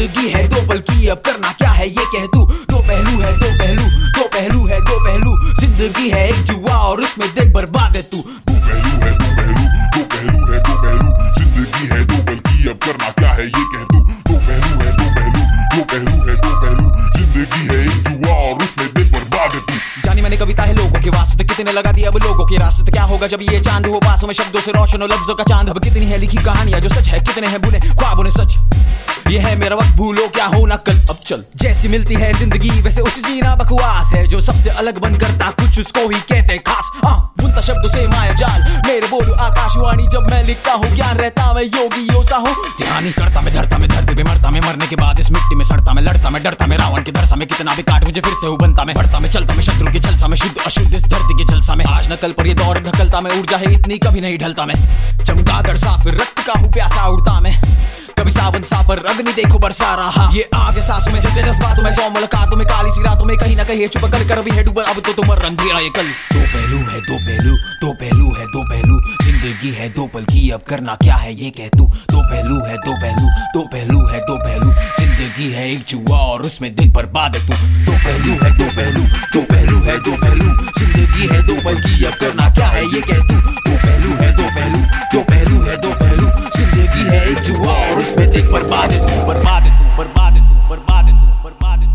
जिंदगी है दो पल की, अब करना क्या है ये कह तू। दो पहलू है दो पहलू, दो पहलू है दो पहलू, जिंदगी है एक जुआ और उसमें देख बर्बाद है तू। दो पहलू है दो पहलू, दो पहलू है दो पहलू, जिंदगी है दो पल की, अब करना क्या है ये कह तू। दो पहलू है दो पहलू, दो पहलू है दो पहलू, जिंदगी है एक जुआ और उसमें देख बर्बाद है तू। जानी मैंने कविता है लोगों के वास्ते, कितने लगा दिया अब लोगों के रास्ते। क्या होगा जब ये चांद हो पास में, शब्दों से रोशन हो लफ्जों का चांद। अब कितनी है लिखी कहानियां जो सच है, कितने हैं बुने ख्वाबों ने सच। ये है मेरा वक्त, भूलो क्या हो ना कल, अब चल। जैसी मिलती है जिंदगी वैसे उस जीना बकवास है, जो सबसे अलग बन करता कुछ उसको ही कहते खास। बुनता शब्दों से माया जाल, मेरे बोलू आकाशवाणी, जब मैं लिखता हूँ ज्ञान रहता मैं योगी योसा हूँ। ध्यान ही करता मैं धरता मैं धरती पे मरता मैं, मरने के बाद इस मिट्टी में सड़ता मैं, लड़ता मैं डरता मैं रावण के दरसा में, कितना भी काट मुझे फिर से बनता मैं, बढ़ता मैं चलता मैं शत्रु के जलसा में, शुद्ध अशुद्ध इस धरती के जलसा में। आज न कल पर ये दौर ढकलता मैं, ऊर्जा है इतनी कभी नहीं ढलता मैं, चमगादड़ सा फिर रक्त का हूँ प्यासा उड़ता मैं, कभी सावन सा पर अग्नि देखो बरसा रहा। ये आगे सांस में जलते जज्बातों में, सौ मुलाकातों में, काली सी रातों में, कहीं ना कहीं चुप कर भी है डूबा, अब तो तुम रंधेरा ये कल। दो पहलू है दो पहलू, दो पहलू है दो पहलू, जिंदगी है दो पल की, अब करना क्या है ये कह तू। दो पहलू है दो पहलू, दो पहलू है दो पहलू, जिंदगी है एक जुआ और उसमें दिल बर्बाद है तू। दो पहलू है दो पहलू, दो पहलू है दो पहलू, जिंदगी है दो पल की, अब करना क्या है ये कह तू। दो पहलू है दो पहलू, दो पहलू है दो पहलू, जिंदगी है एक जुआ और उसमें देख बर्बाद है तू, बर्बाद है तू, बर्बाद है तू, बर्बाद है तू, बर्बाद है तू।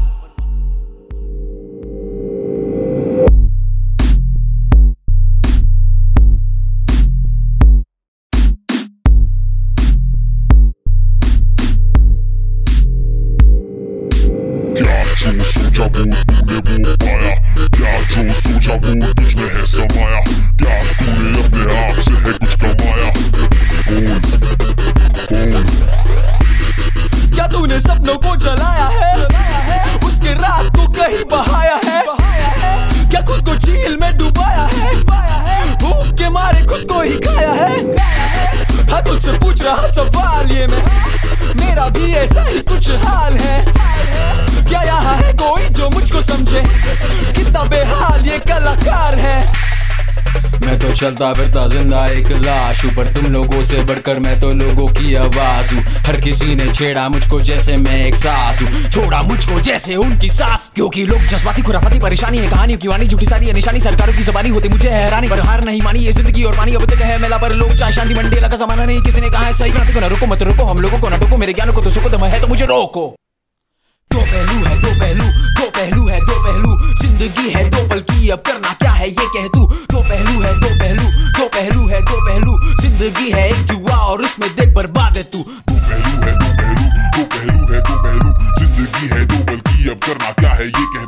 जो सोचा वो तूने वो पाया, क्या जो सोचा वो तुझ में है समाया, क्या तूने अपने आप से है कुछ कमाया। बोल बोल, क्या तूने सपनों को जलाया है, उसके रात को कहीं बहाया है, क्या खुद को झील में डुबाया है, भूख के मारे खुद को ही खाया है। हाँ तुझसे पूछ रहा सवाल ये मैं, मेरा भी ऐसा ही कुछ हाल है। क्या यहाँ है कोई जो मुझको समझे, कितना बेहाल ये कलाकार है। मैं तो चलता फिरता जिंदा एक लाश हूँ, पर तुम लोगों से बढ़कर मैं तो लोगों की आवाज हूँ। हर किसी ने छेड़ा मुझको जैसे मैं एक सास हूँ, छोड़ा मुझको जैसे उनकी सास। क्योंकि लोग जज्बाती खुराफाती परेशानी है, कहानियों की वाणी झूठी सारी है निशानी, सरकारों की ज़बानी होती मुझे हैरानी, पर हार नहीं मानी ये जिंदगी और पानी अब तक है मेला पर लोग चाहे शांति मंडेला का जमाना नहीं, किसी ने कहा है सही क्रांति को न रोको मत रोको, हम लोगों को न टोको, मेरे ज्ञान को तो सुको दम है तो मुझे रोको। दो पहलू है दो पहलू, दो पहलू है दो पहलू, जिंदगी है दो पल की, अब करना क्या है ये कह तू। दो पहलू है दो पहलू, दो पहलू है दो पहलू, जिंदगी है एक जुआ और उसमें देख बर्बाद है तू। दो पहलू है दो पहलू, दो पहलू है दो पहलू, जिंदगी है दो पल की, अब करना क्या है ये कह